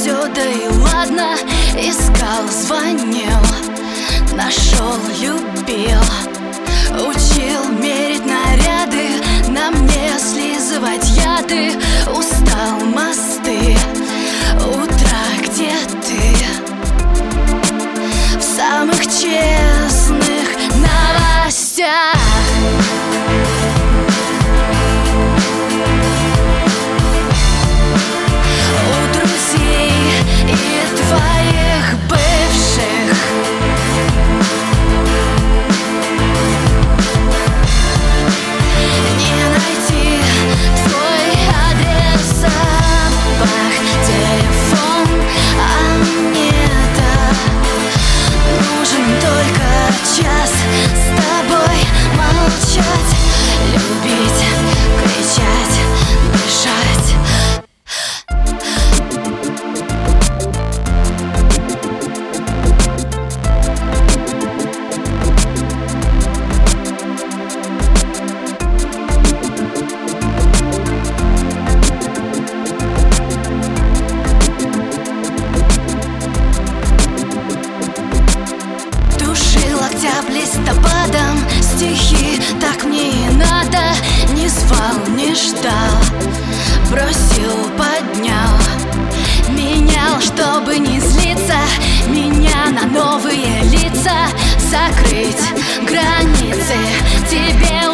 все, да и ладно. Искал, звонил, нашел, любил. Учил мерить наряды, на мне слизывать яды. Устал мосты, утро, где ты? В самых честных новостях. У друзей и твоих бывших не найти твой адрес, запах, телефон, а мне-то нужен только час с тобой молчать, любить, кричать, дышать. Октябрь листопадом, стихи так мне и надо. Не звал, не ждал, бросил, поднял. Менял, чтобы не злиться, меня на новые лица. Закрыть границы тебе